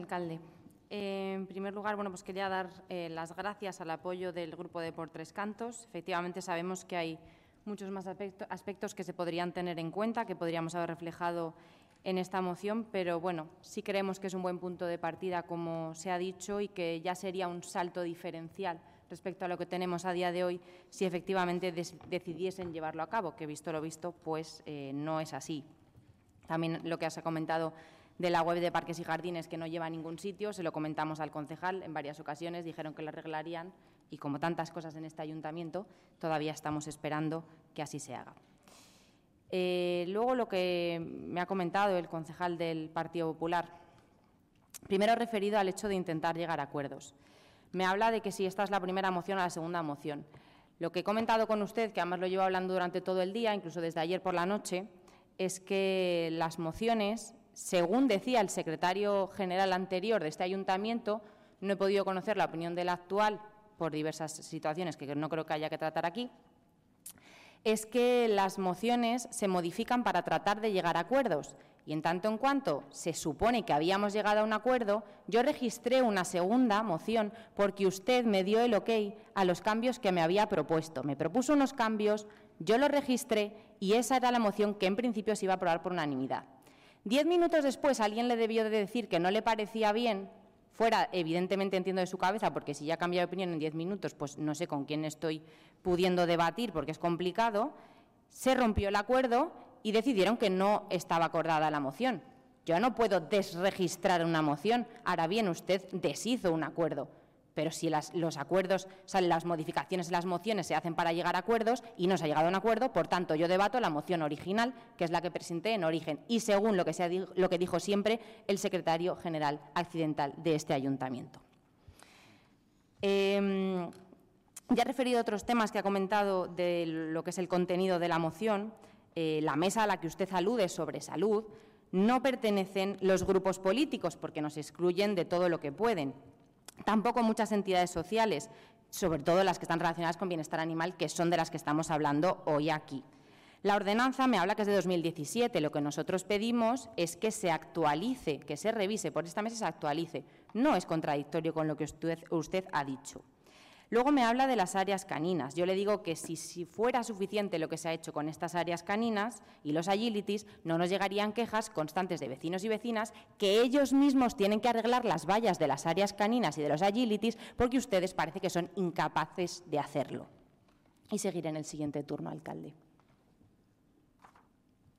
Alcalde. En primer lugar, pues quería dar las gracias al apoyo del Grupo de Por Tres Cantos. Efectivamente, sabemos que hay muchos más aspectos que se podrían tener en cuenta, que podríamos haber reflejado en esta moción, pero sí creemos que es un buen punto de partida, como se ha dicho, y que ya sería un salto diferencial respecto a lo que tenemos a día de hoy si efectivamente decidiesen llevarlo a cabo, que visto lo visto, pues no es así. También lo que se ha comentado de la web de Parques y Jardines, que no lleva a ningún sitio, se lo comentamos al concejal en varias ocasiones, dijeron que lo arreglarían y, como tantas cosas en este ayuntamiento, todavía estamos esperando que así se haga. Luego, lo que me ha comentado el concejal del Partido Popular, primero referido al hecho de intentar llegar a acuerdos. Me habla de que si esta es la primera moción o la segunda moción. Lo que he comentado con usted, que además lo llevo hablando durante todo el día, incluso desde ayer por la noche, es que las mociones, según decía el secretario general anterior de este ayuntamiento, no he podido conocer la opinión del actual por diversas situaciones que no creo que haya que tratar aquí, es que las mociones se modifican para tratar de llegar a acuerdos. Y en tanto en cuanto se supone que habíamos llegado a un acuerdo, yo registré una segunda moción porque usted me dio el ok a los cambios que me había propuesto. Me propuso unos cambios, yo los registré y esa era la moción que en principio se iba a aprobar por unanimidad. 10 minutos después alguien le debió de decir que no le parecía bien, fuera evidentemente entiendo de su cabeza, porque si ya ha cambiado de opinión en 10 minutos, pues no sé con quién estoy pudiendo debatir porque es complicado, se rompió el acuerdo y decidieron que no estaba acordada la moción. Yo no puedo desregistrar una moción. Ahora bien, usted deshizo un acuerdo. Pero si los acuerdos, las modificaciones en las mociones se hacen para llegar a acuerdos y no se ha llegado a un acuerdo, por tanto, yo debato la moción original, que es la que presenté en origen, y según lo que dijo siempre el secretario general accidental de este ayuntamiento. Ya he referido a otros temas que ha comentado de lo que es el contenido de la moción. La mesa a la que usted alude sobre salud no pertenecen los grupos políticos porque nos excluyen de todo lo que pueden. Tampoco muchas entidades sociales, sobre todo las que están relacionadas con bienestar animal, que son de las que estamos hablando hoy aquí. La ordenanza me habla que es de 2017. Lo que nosotros pedimos es que se actualice, que se revise, por esta mesa se actualice. No es contradictorio con lo que usted ha dicho. Luego me habla de las áreas caninas. Yo le digo que si fuera suficiente lo que se ha hecho con estas áreas caninas y los agilities, no nos llegarían quejas constantes de vecinos y vecinas que ellos mismos tienen que arreglar las vallas de las áreas caninas y de los agilities porque ustedes parece que son incapaces de hacerlo. Y seguiré en el siguiente turno, alcalde.